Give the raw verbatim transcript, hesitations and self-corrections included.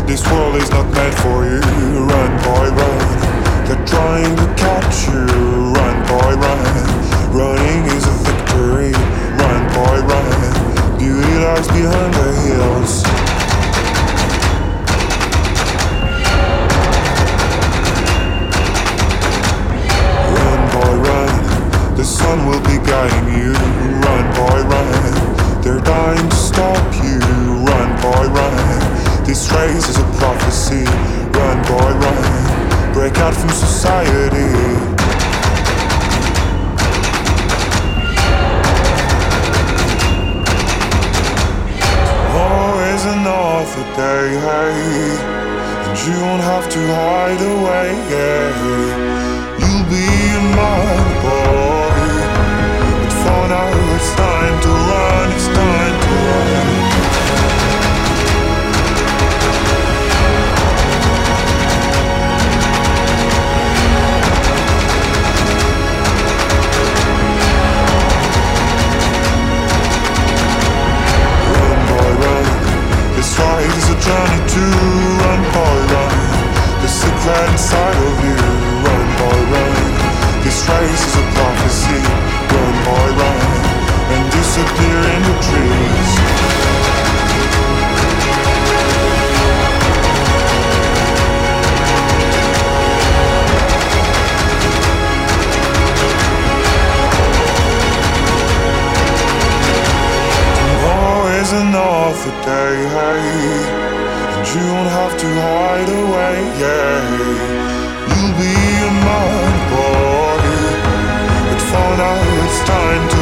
This world is not meant for you. Run, boy, run. They're trying to catch you. Run, boy, run. Running is a victory. Run, boy, run. Beauty lies behind the hills. Run, boy, run. The sun will be guiding you. Run, boy, run. They're dying to stop you. Run, boy, run. This race is a prophecy. Run, boy, run. Break out from society. Tomorrow is another day, hey, and you won't have to hide away, yeah. You'll be a man, boy, but for now it's time to run, it's time to run. This ride is a journey to run, boy, run. The secret inside of you, run, boy, run. This race is a prophecy, run, boy, run. And disappear in the trees. Is another day, hey, and you won't have to hide away, yeah. You'll be a man, boy, but for now it's time to